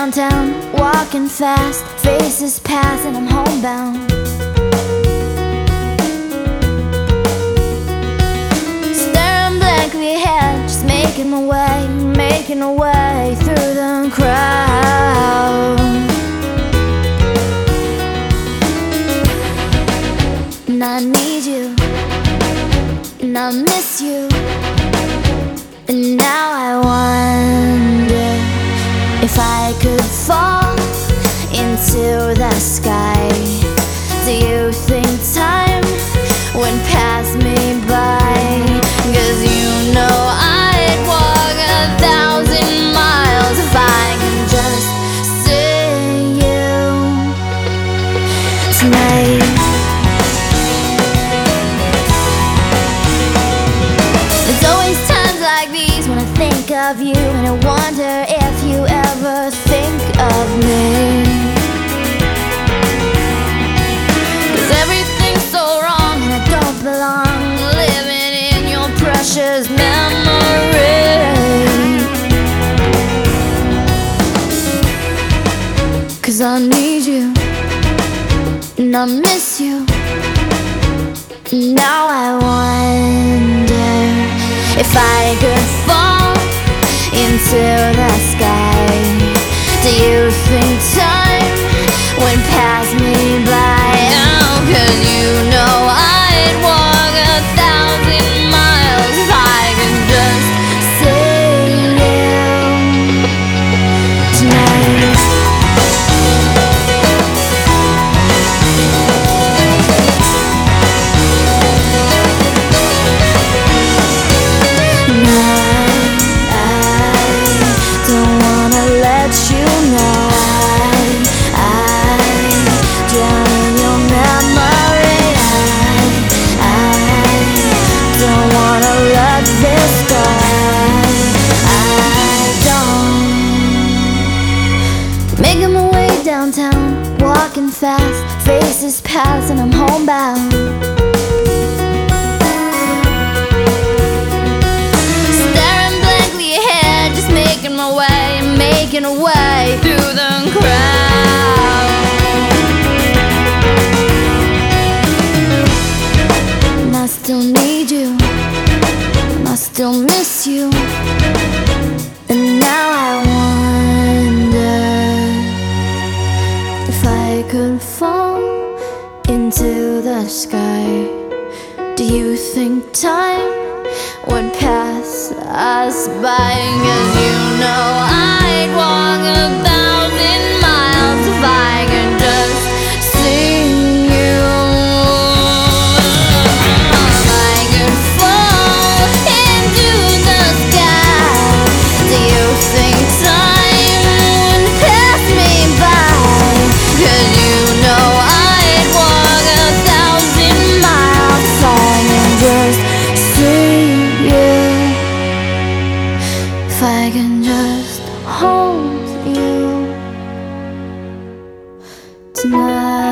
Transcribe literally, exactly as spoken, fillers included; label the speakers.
Speaker 1: downtown, walking fast, faces pass and I'm homebound. Staring blankly ahead, just making my way, making my way through the crowd. And I need you, and I miss you, and now I wonder if I could fall into the sky. Do you think time would pass me by? 'Cause you know I'd walk a thousand miles if I could just see you tonight. There's always times like these when I think of you, and I wonder if you ever think of me. 'Cause everything's so wrong and I don't belong, living in your precious memory. 'Cause I need you, and I miss you, and now I wonder if I could fall into the sky. Do you think time would pass me by? Oh, 'cause you know I'd walk a thousand miles if I could just see you tonight. Making my way downtown, walking fast, faces pass and I'm homebound. Staring blankly ahead, just making my way, making a way through the crowd. And I still need you, and I still miss you, and now I wonder if I could fall into the sky. Do you think time would pass us by? 'Cause you know I'd walk a thousand miles if I could just see you. If I could fall into the sky, do you think time would pass me by? 'Cause you know I'd walk a thousand miles if I can just see you. If I can just hold you tonight.